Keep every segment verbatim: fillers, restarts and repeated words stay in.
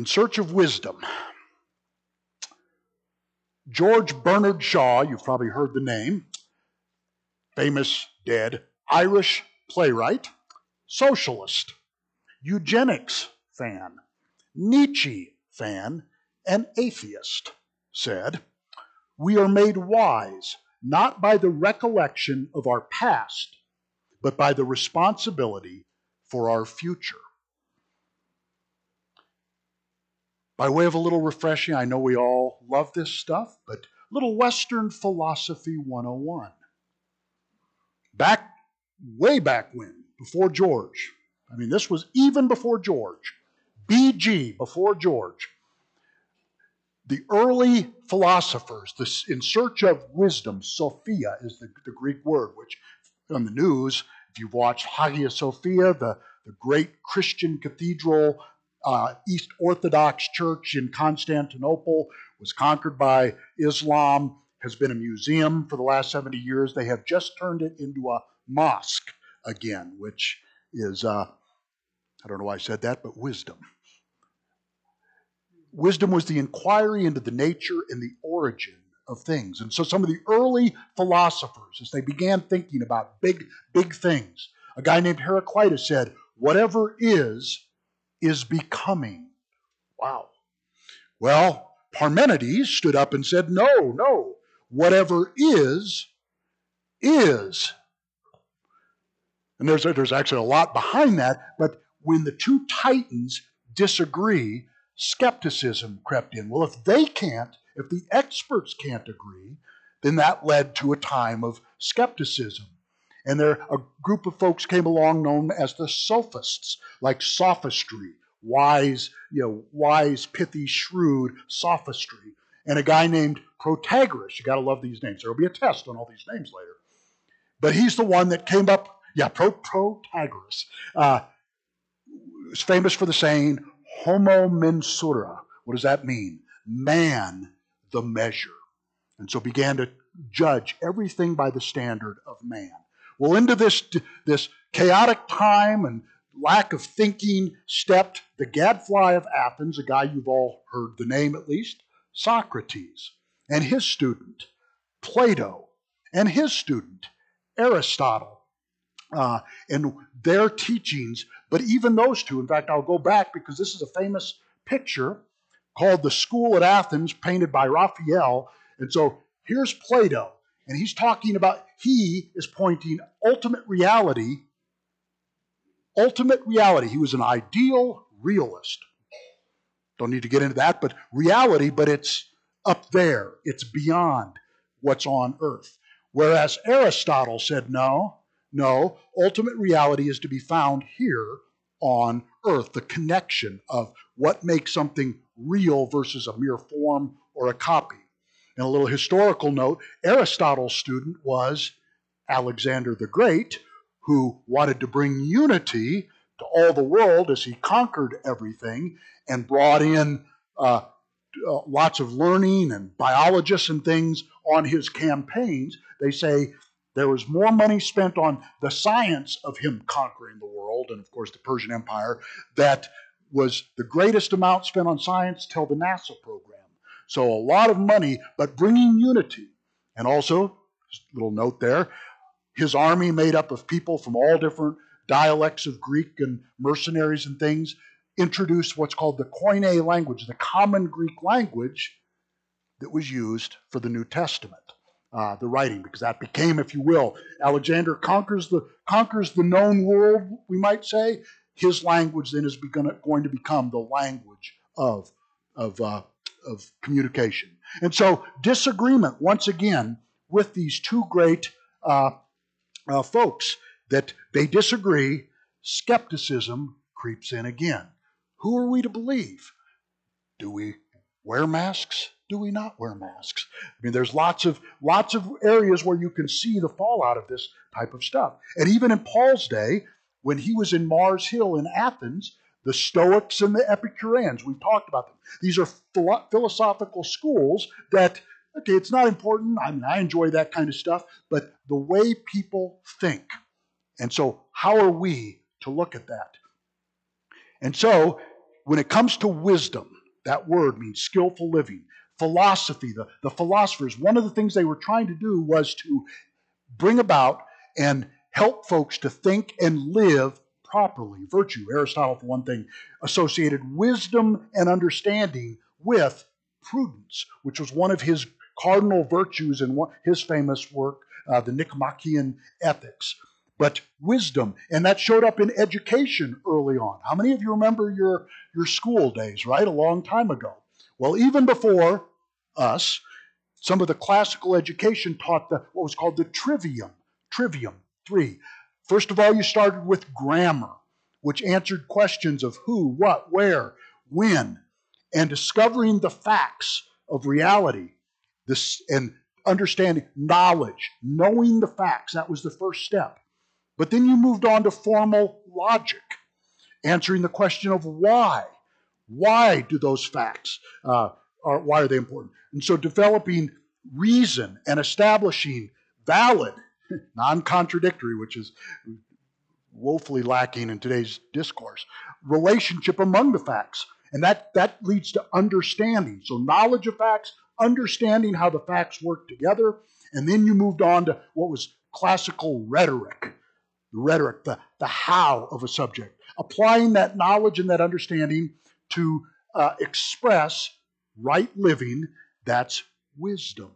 In Search of Wisdom. George Bernard Shaw, you've probably heard the name, famous dead Irish playwright, socialist, eugenics fan, Nietzsche fan, and atheist, said, "We are made wise not by the recollection of our past, but by the responsibility for our future." By way of a little refreshing, I know we all love this stuff, but little Western Philosophy one oh one. Back, way back when, before George, I mean, this was even before George, B G, before George, the early philosophers, this, in search of wisdom, Sophia is the, the Greek word, which on the news, if you've watched Hagia Sophia, the, the great Christian cathedral, uh, East Orthodox Church in Constantinople, was conquered by Islam, has been a museum for the last seventy years. They have just turned it into a mosque again, which is, uh, I don't know why I said that, but wisdom. Wisdom was the inquiry into the nature and the origin of things. And so some of the early philosophers, as they began thinking about big, big things, a guy named Heraclitus said, "Whatever is, is becoming." Wow. Well, Parmenides stood up and said, no, no, whatever is, is. And there's, there's actually a lot behind that, but when the two titans disagree, skepticism crept in. Well, if they can't, if the experts can't agree, then that led to a time of skepticism. And there, a group of folks came along known as the sophists, like sophistry, wise, you know, wise, pithy, shrewd sophistry. And a guy named Protagoras. You got to love these names. There will be a test on all these names later. But he's the one that came up, yeah, Pro, Protagoras. Uh, is famous for the saying, homo mensura. What does that mean? Man, the measure. And so began to judge everything by the standard of man. Well, into this, this chaotic time and lack of thinking stepped the gadfly of Athens, a guy you've all heard the name at least, Socrates, and his student, Plato, and his student, Aristotle, uh, and their teachings. But even those two, in fact, I'll go back because this is a famous picture called The School at Athens, painted by Raphael. And so here's Plato, and he's talking about, he is pointing ultimate reality, ultimate reality. He was an ideal realist. Don't need to get into that, but reality, but it's up there. It's beyond what's on earth. Whereas Aristotle said, no, no, ultimate reality is to be found here on earth, the connection of what makes something real versus a mere form or a copy. And a little historical note, Aristotle's student was Alexander the Great, who wanted to bring unity to all the world as he conquered everything and brought in uh, uh, lots of learning and biologists and things on his campaigns. They say there was more money spent on the science of him conquering the world, and of course the Persian Empire, that was the greatest amount spent on science till the NASA program. So a lot of money, but bringing unity. And also, just a little note there, his army made up of people from all different dialects of Greek and mercenaries and things, introduced what's called the Koine language, the common Greek language that was used for the New Testament, uh, the writing, because that became, if you will, Alexander conquers the conquers the known world, we might say. His language then is begun, going to become the language of, of, uh, of communication. And so disagreement, once again, with these two great uh, uh, folks, that they disagree, skepticism creeps in again. Who are we to believe? Do we wear masks? Do we not wear masks? I mean, there's lots of lots of areas where you can see the fallout of this type of stuff. And even in Paul's day, when he was in Mars Hill in Athens, the Stoics and the Epicureans, we've talked about them. These are philo- philosophical schools that, okay, it's not important. I mean, I enjoy that kind of stuff, but the way people think. And so how are we to look at that? And so when it comes to wisdom, that word means skillful living. Philosophy, the, the philosophers, one of the things they were trying to do was to bring about and help folks to think and live properly. Virtue, Aristotle, for one thing, associated wisdom and understanding with prudence, which was one of his cardinal virtues in his famous work, uh, the Nicomachean Ethics. But wisdom, and that showed up in education early on. How many of you remember your, your school days, right? A long time ago. Well, even before us, some of the classical education taught the what was called the trivium. Trivium, three. First of all, you started with grammar, which answered questions of who, what, where, when, and discovering the facts of reality. This and understanding knowledge, knowing the facts. That was the first step. But then you moved on to formal logic, answering the question of why. Why do those facts, uh, are, why are they important? And so developing reason and establishing valid, non-contradictory, which is woefully lacking in today's discourse, relationship among the facts. And that, that leads to understanding. So knowledge of facts, understanding how the facts work together, and then you moved on to what was classical rhetoric. Rhetoric, the, the how of a subject. Applying that knowledge and that understanding to uh, express right living, that's wisdom.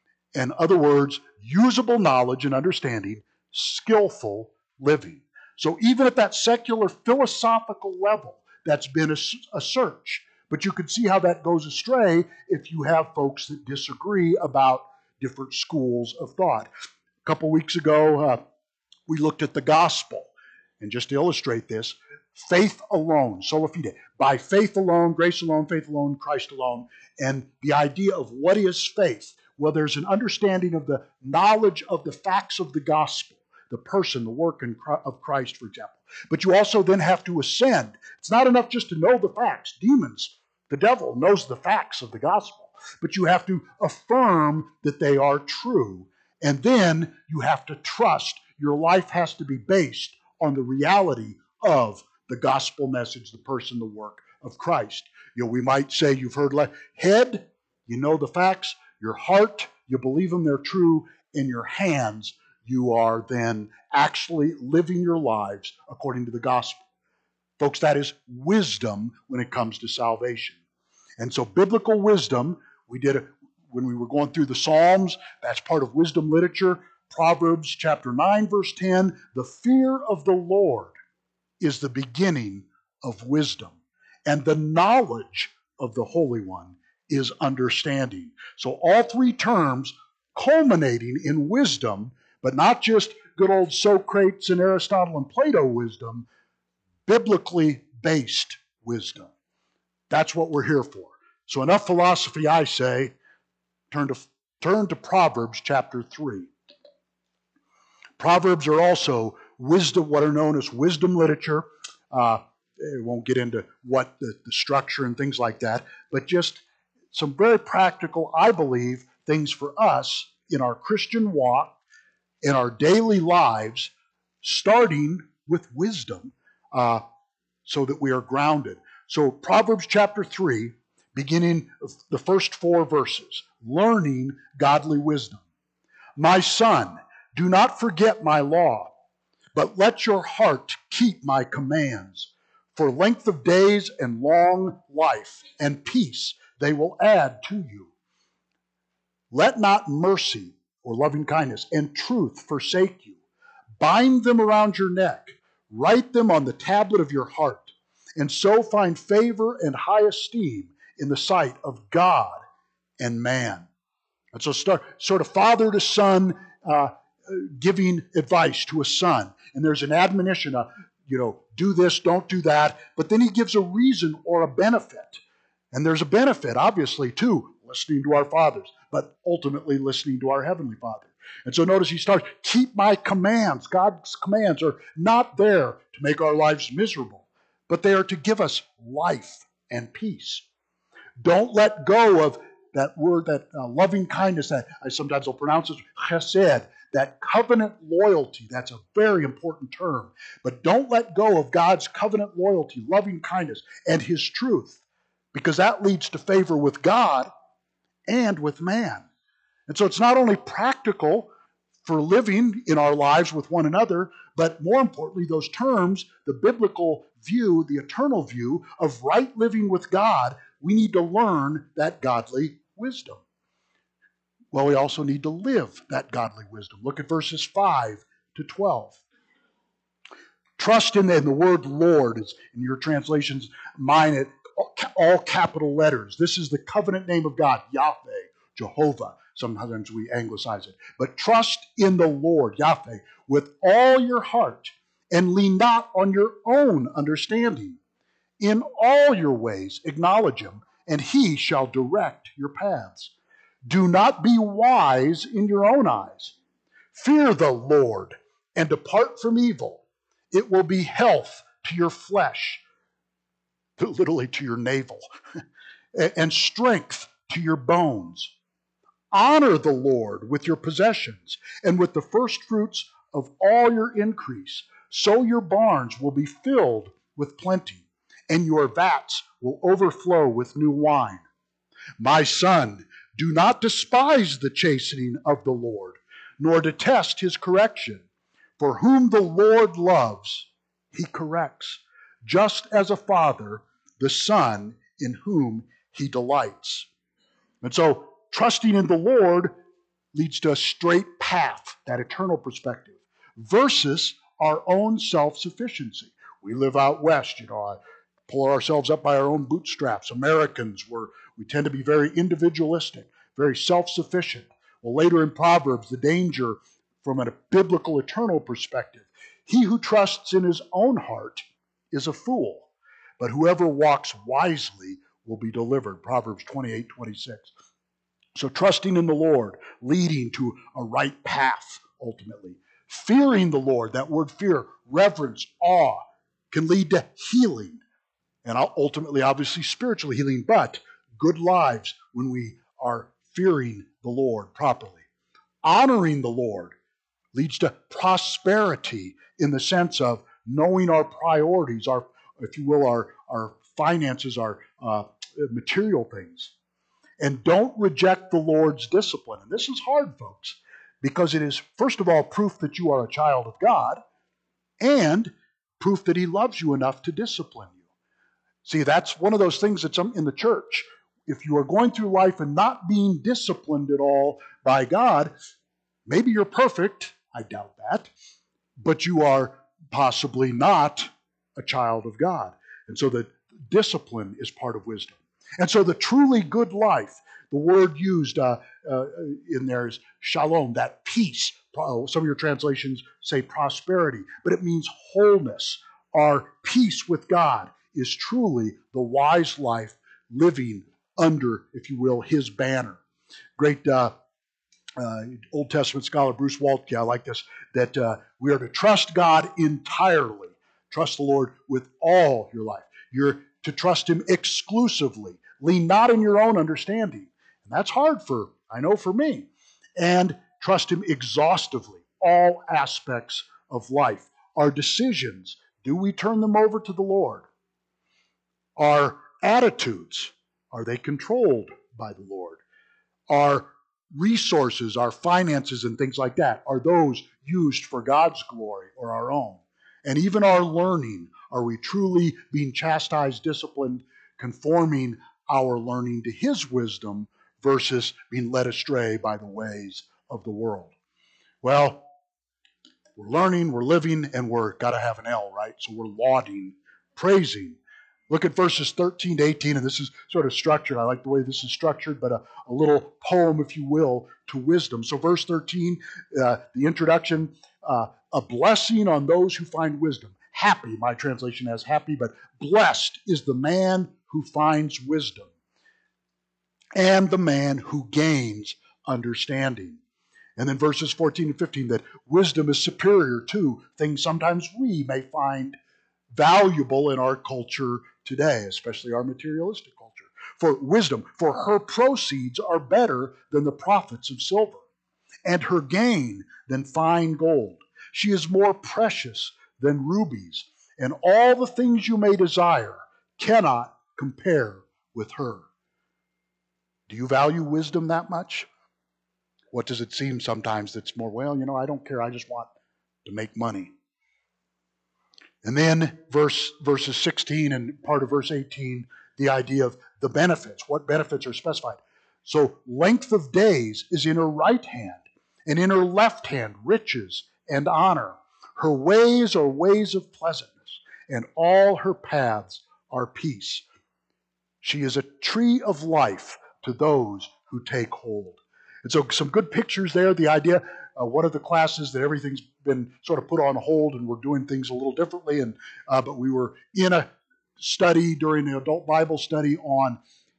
In other words, usable knowledge and understanding, skillful living. So even at that secular philosophical level, that's been a, a search. But you can see how that goes astray if you have folks that disagree about different schools of thought. A couple weeks ago, uh, we looked at the gospel. And just to illustrate this, faith alone, sola fide, by faith alone, grace alone, faith alone, Christ alone, and the idea of what is faith. Well, there's an understanding of the knowledge of the facts of the gospel, the person, the work of Christ, for example. But you also then have to ascend. It's not enough just to know the facts. Demons, the devil knows the facts of the gospel, but you have to affirm that they are true. And then you have to trust. Your life has to be based on the reality of the gospel message, the person, the work of Christ. You know, we might say you've heard head, you know the facts. Your heart, you believe them, they're true. In your hands, you are then actually living your lives according to the gospel. Folks, that is wisdom when it comes to salvation. And so biblical wisdom, we did it when we were going through the Psalms. That's part of wisdom literature. Proverbs chapter nine, verse ten, the fear of the Lord is the beginning of wisdom, and the knowledge of the Holy One is understanding. So all three terms culminating in wisdom, but not just good old Socrates and Aristotle and Plato wisdom, biblically based wisdom. That's what we're here for. So enough philosophy, I say. Turn to, turn to Proverbs chapter three. Proverbs are also wisdom, what are known as wisdom literature. Uh, we won't get into what the, the structure and things like that, but just some very practical, I believe, things for us in our Christian walk, in our daily lives, starting with wisdom, uh, so that we are grounded. So Proverbs chapter three, beginning the first four verses, learning godly wisdom. My son, do not forget my law, but let your heart keep my commands. For length of days and long life and peace they will add to you. Let not mercy or loving kindness and truth forsake you. Bind them around your neck. Write them on the tablet of your heart, and so find favor and high esteem in the sight of God and man. And so start sort of father to son, uh, giving advice to a son. And there's an admonition, uh, you know, do this, don't do that. But then he gives a reason or a benefit. And there's a benefit, obviously, too, listening to our fathers, but ultimately listening to our Heavenly Father. And so notice he starts, keep my commands. God's commands are not there to make our lives miserable, but they are to give us life and peace. Don't let go of that word, that uh, loving kindness, that I sometimes will pronounce as chesed, that covenant loyalty, that's a very important term. But don't let go of God's covenant loyalty, loving kindness, and his truth, because that leads to favor with God and with man. And so it's not only practical for living in our lives with one another, but more importantly, those terms, the biblical view, the eternal view of right living with God, we need to learn that godly wisdom. Well, we also need to live that godly wisdom. Look at verses five to twelve. Trust in the, and the word Lord is in your translations, mine it all capital letters. This is the covenant name of God, Yahweh, Jehovah. Sometimes we anglicize it. But trust in the Lord, Yahweh, with all your heart, and lean not on your own understanding. In all your ways acknowledge him, and he shall direct your paths. Do not be wise in your own eyes. Fear the Lord, and depart from evil. It will be health to your flesh, literally to your navel, and strength to your bones. Honor the Lord with your possessions and with the first fruits of all your increase. So your barns will be filled with plenty, and your vats will overflow with new wine. My son, do not despise the chastening of the Lord, nor detest his correction. For whom the Lord loves, he corrects, just as a father the son in whom he delights. And so, trusting in the Lord leads to a straight path, that eternal perspective, versus our own self-sufficiency. We live out west, you know, I pull ourselves up by our own bootstraps. Americans, we're, we tend to be very individualistic, very self-sufficient. Well, later in Proverbs, the danger from a biblical eternal perspective, he who trusts in his own heart is a fool, but whoever walks wisely will be delivered. Proverbs twenty-eight twenty-six. So trusting in the Lord, leading to a right path, ultimately. Fearing the Lord, that word fear, reverence, awe, can lead to healing. And ultimately, obviously, spiritual healing, but good lives when we are fearing the Lord properly. Honoring the Lord leads to prosperity in the sense of knowing our priorities, our, if you will, our, our finances, our uh, material things. And don't reject the Lord's discipline. And this is hard, folks, because it is, first of all, proof that you are a child of God and proof that he loves you enough to discipline you. See, that's one of those things that's in the church. If you are going through life and not being disciplined at all by God, maybe you're perfect, I doubt that, but you are possibly not a child of God. And so the discipline is part of wisdom. And so the truly good life, the word used uh, uh, in there is shalom, that peace. Some of your translations say prosperity, but it means wholeness. Our peace with God is truly the wise life living under, if you will, his banner. Great uh, uh, Old Testament scholar Bruce Waltke, I like this, that uh, we are to trust God entirely. Trust the Lord with all your life. You're to trust him exclusively. Lean not in your own understanding. And that's hard for, I know for me. And trust him exhaustively. All aspects of life. Our decisions, do we turn them over to the Lord? Our attitudes, are they controlled by the Lord? Our resources, our finances and things like that, are those used for God's glory or our own? And even our learning, are we truly being chastised, disciplined, conforming our learning to his wisdom versus being led astray by the ways of the world? Well, we're learning, we're living, and we're got to have an L, right? So we're lauding, praising. Look at verses thirteen to eighteen, and this is sort of structured. I like the way this is structured, but a, a little poem, if you will, to wisdom. So verse thirteen, uh, the introduction, uh, a blessing on those who find wisdom. Happy, my translation has happy, but blessed is the man who finds wisdom and the man who gains understanding. And then verses fourteen and fifteen, that wisdom is superior to things sometimes we may find valuable in our culture today, especially our materialistic culture. for wisdom, for her proceeds are better than the profits of silver, and her gain than fine gold. She is more precious than rubies, and all the things you may desire cannot compare with her. Do you value wisdom that much? What does it seem sometimes that's more, well, you know, I don't care, I just want to make money. And then verse verses sixteen and part of verse eighteen, the idea of the benefits. What benefits are specified? So length of days is in her right hand, and in her left hand riches and honor. Her ways are ways of pleasantness, and all her paths are peace. She is a tree of life to those who take hold. And so some good pictures there. The idea, uh, one of the classes that everything's been sort of put on hold and we're doing things a little differently. And uh, but we were in a study during the adult Bible study on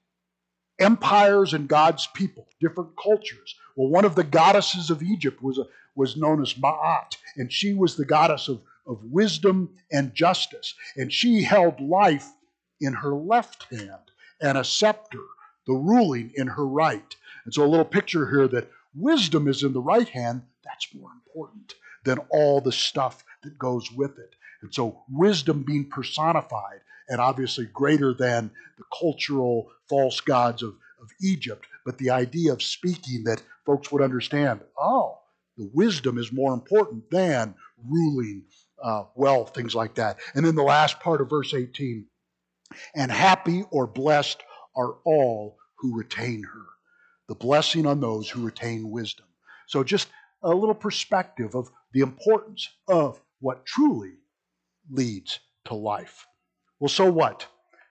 empires and God's people, different cultures. Well, one of the goddesses of Egypt was a, was known as Ma'at, and she was the goddess of, of wisdom and justice. And she held life in her left hand and a scepter, the ruling, in her right. And so a little picture here that wisdom is in the right hand. That's more important than all the stuff that goes with it. And so wisdom being personified and obviously greater than the cultural false gods of, of Egypt, but the idea of speaking that folks would understand, oh, the wisdom is more important than ruling uh, wealth, things like that. And then the last part of verse eighteen, and happy or blessed are all who retain her. The blessing on those who retain wisdom. So just a little perspective of the importance of what truly leads to life. Well, so what?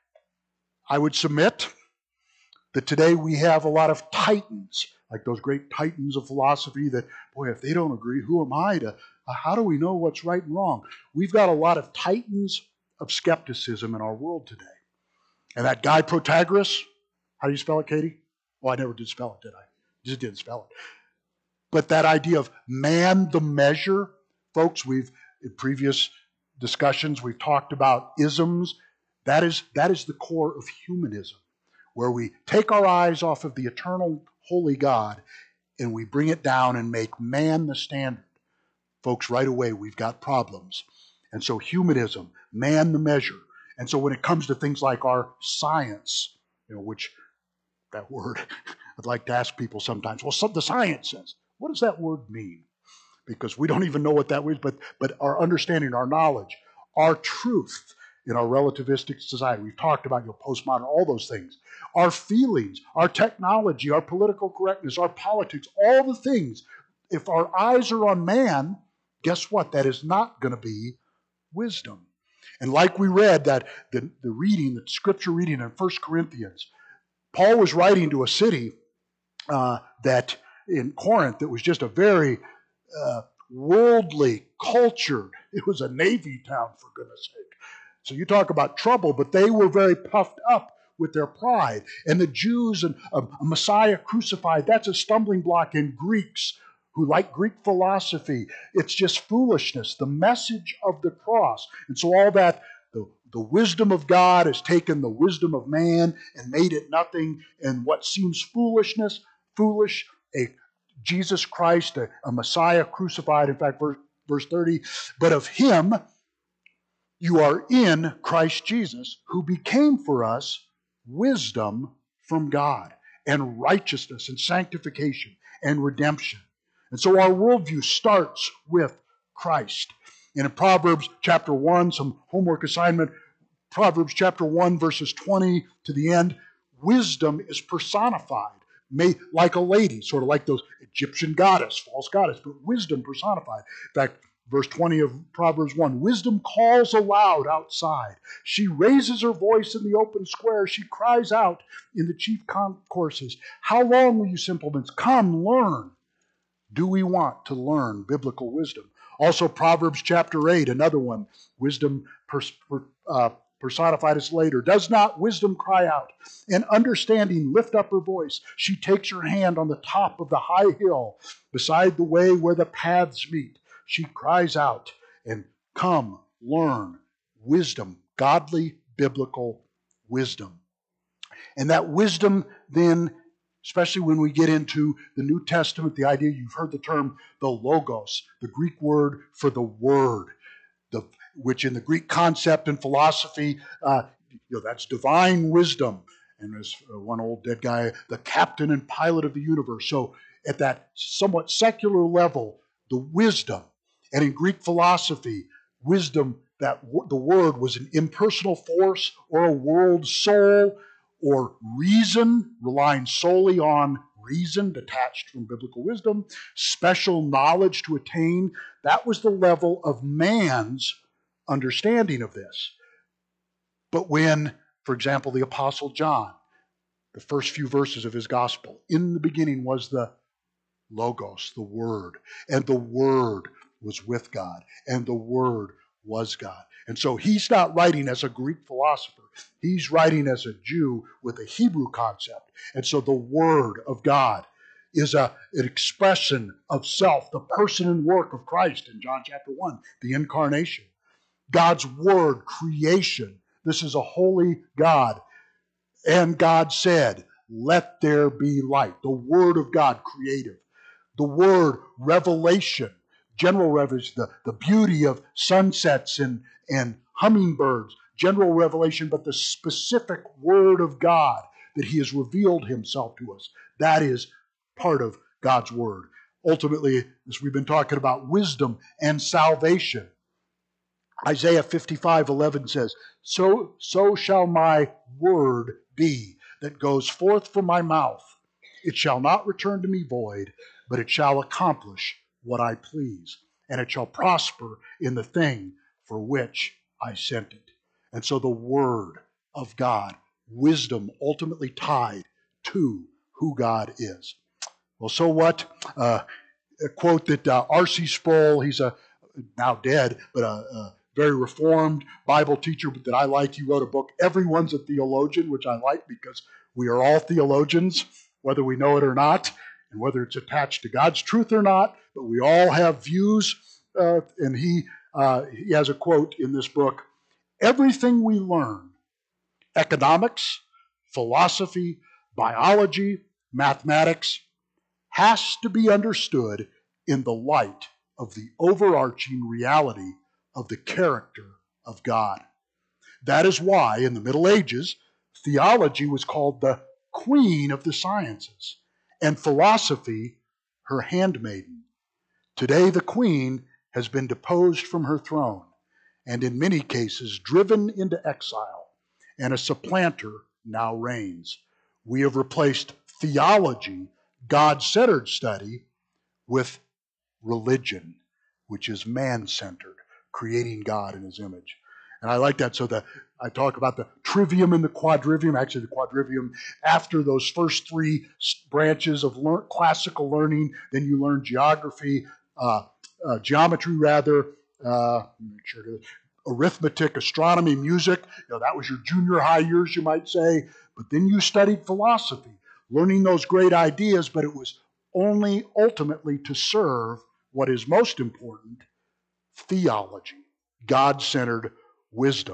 I would submit that today we have a lot of titans, like those great titans of philosophy that, boy, if they don't agree, who am I to, uh, how do we know what's right and wrong? We've got a lot of titans of skepticism in our world today. And that guy Protagoras, how do you spell it, Katie? Oh, I never did spell it, did I? Just didn't spell it. But that idea of man the measure, folks, we've, in previous discussions, we've talked about isms. That is, that is the core of humanism, where we take our eyes off of the eternal, holy God and we bring it down and make man the standard. Folks, right away, we've got problems. And so humanism, man the measure. And so when it comes to things like our science, you know, which that word, I'd like to ask people sometimes, well, some, the science says, what does that word mean? Because we don't even know what that is, but, but our understanding, our knowledge, our truth in our relativistic society, we've talked about, you know, postmodern, all those things, our feelings, our technology, our political correctness, our politics, all the things, if our eyes are on man, guess what? That is not going to be wisdom. And like we read, that the, the reading, the scripture reading in First Corinthians, Paul was writing to a city uh, that in Corinth that was just a very uh, worldly, cultured, it was a navy town, for goodness sake. So you talk about trouble, but they were very puffed up with their pride. And the Jews and a, a Messiah crucified, that's a stumbling block in Greeks who like Greek philosophy. It's just foolishness, the message of the cross. And so all that, the, the wisdom of God has taken the wisdom of man and made it nothing. And what seems foolishness, foolish, a Jesus Christ, a, a Messiah crucified, in fact, verse, verse thirty, but of him you are in Christ Jesus, who became for us wisdom from God, and righteousness, and sanctification, and redemption. And so our worldview starts with Christ. And in Proverbs chapter one, some homework assignment, Proverbs chapter one, verses twenty to the end, wisdom is personified, made like a lady, sort of like those Egyptian goddess, false goddess, but wisdom personified. In fact, verse twenty of Proverbs one, wisdom calls aloud outside. She raises her voice in the open square. She cries out in the chief concourses. How long will you simpletons? Come, learn. Do we want to learn biblical wisdom? Also, Proverbs chapter eight, another one, wisdom pers- per, uh, personified as later. Does not wisdom cry out, and understanding lift up her voice? She takes her hand on the top of the high hill, beside the way where the paths meet. She cries out, and come, learn wisdom, godly, biblical wisdom. And that wisdom then, especially when we get into the New Testament, the idea, you've heard the term, the logos, the Greek word for the word, the, which in the Greek concept and philosophy, uh, you know, that's divine wisdom. And as one old dead guy, the captain and pilot of the universe. So at that somewhat secular level, the wisdom. And in Greek philosophy, wisdom, that the word was an impersonal force or a world soul or reason, relying solely on reason detached from biblical wisdom, special knowledge to attain. That was the level of man's understanding of this. But when, for example, the Apostle John, the first few verses of his gospel, in the beginning was the Logos, the Word, and the Word was with God, and the Word was God. And so he's not writing as a Greek philosopher. He's writing as a Jew with a Hebrew concept. And so the Word of God is a, an expression of self, the person and work of Christ in John chapter one, the incarnation. God's Word, creation. This is a holy God. And God said, let there be light. The Word of God, creative. The Word, revelation. General revelation, the, the beauty of sunsets and, and hummingbirds, general revelation, but the specific Word of God that He has revealed Himself to us. That is part of God's Word. Ultimately, as we've been talking about, wisdom and salvation. Isaiah fifty-five eleven says, so, so shall my word be that goes forth from my mouth. It shall not return to me void, but it shall accomplish what I please, and it shall prosper in the thing for which I sent it. And so the Word of God, wisdom ultimately tied to who God is. Well, so what? Uh, a quote that uh, R C Sproul, he's a now dead, but a, a very reformed Bible teacher that I like. He wrote a book, Everyone's a Theologian, which I like because we are all theologians, whether we know it or not, and whether it's attached to God's truth or not, but we all have views. Uh, and he, uh, he has a quote in this book, everything we learn, economics, philosophy, biology, mathematics, has to be understood in the light of the overarching reality of the character of God. That is why in the Middle Ages, theology was called the queen of the sciences, and philosophy her handmaiden. Today the queen has been deposed from her throne, and in many cases driven into exile, and a supplanter now reigns. We have replaced theology, God-centered study, with religion, which is man-centered, creating God in His image. And I like that. So that I talk about the trivium and the quadrivium. Actually, the quadrivium, after those first three branches of lear- classical learning, then you learn geography, uh, uh, geometry rather, uh, make sure to, arithmetic, astronomy, music. You know, that was your junior high years, you might say. But then you studied philosophy, learning those great ideas, but it was only ultimately to serve what is most important, theology, God-centered wisdom.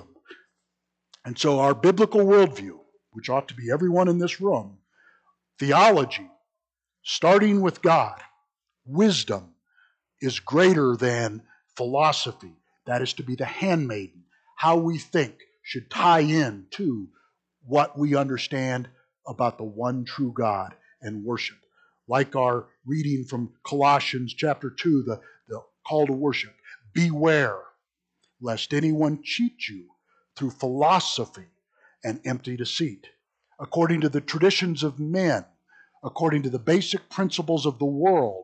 And so our biblical worldview, which ought to be everyone in this room, theology, starting with God, wisdom, is greater than philosophy. That is to be the handmaiden. How we think should tie in to what we understand about the one true God and worship. Like our reading from Colossians chapter two, the, the call to worship. Beware lest anyone cheat you through philosophy and empty deceit, according to the traditions of men, according to the basic principles of the world,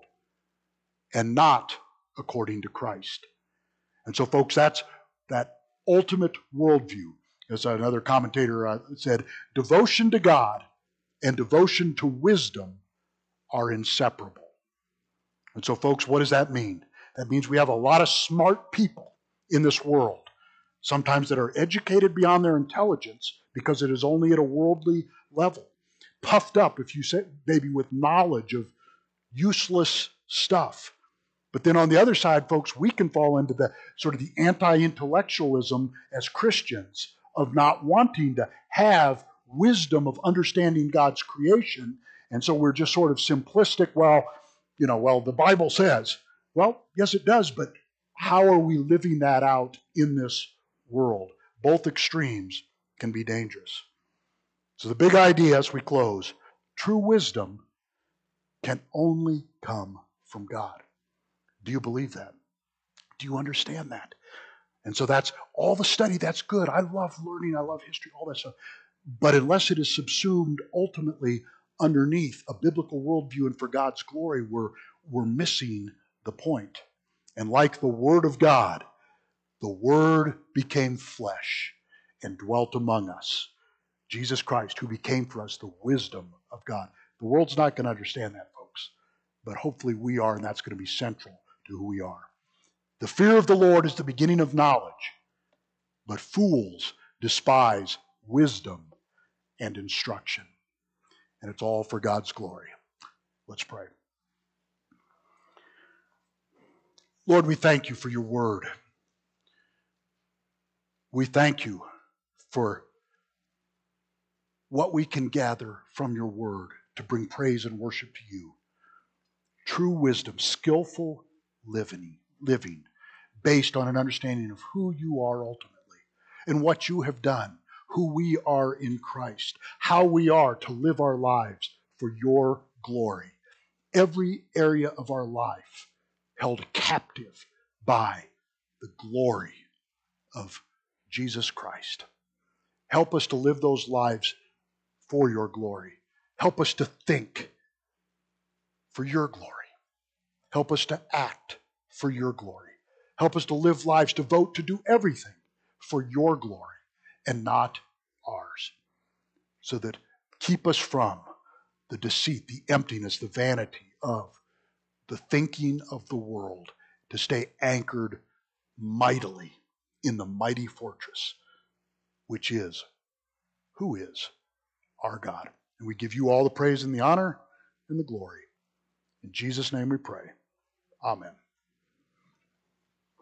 and not according to Christ. And so, folks, that's that ultimate worldview. As another commentator uh, said, devotion to God and devotion to wisdom are inseparable. And so, folks, what does that mean? That means we have a lot of smart people in this world, sometimes that are educated beyond their intelligence because it is only at a worldly level, puffed up, if you say, maybe with knowledge of useless stuff. But then on the other side, folks, we can fall into the sort of the anti-intellectualism as Christians of not wanting to have wisdom of understanding God's creation. And so we're just sort of simplistic, well, you know, well, the Bible says. Well, yes, it does, but how are we living that out in this world? Both extremes can be dangerous. So the big idea as we close, true wisdom can only come from God. Do you believe that? Do you understand that? And so that's all the study. That's good. I love learning. I love history, all that stuff. But unless it is subsumed ultimately underneath a biblical worldview and for God's glory, we're, we're missing the point. And like the Word of God, the Word became flesh and dwelt among us. Jesus Christ, who became for us the wisdom of God. The world's not going to understand that, folks. But hopefully we are, and that's going to be central to who we are. The fear of the Lord is the beginning of knowledge, but fools despise wisdom and instruction. And it's all for God's glory. Let's pray. Lord, we thank you for your word. We thank you for what we can gather from your word to bring praise and worship to you. True wisdom, skillful living, living based on an understanding of who you are ultimately and what you have done, who we are in Christ, how we are to live our lives for your glory. Every area of our life held captive by the glory of Jesus Christ. Help us to live those lives for your glory. Help us to think for your glory. Help us to act for your glory. Help us to live lives, to vote, to do everything for your glory and not ours. So that keep us from the deceit, the emptiness, the vanity of the thinking of the world, to stay anchored mightily in the mighty fortress, which is, who is our God. And we give you all the praise and the honor and the glory. In Jesus' name we pray. Amen.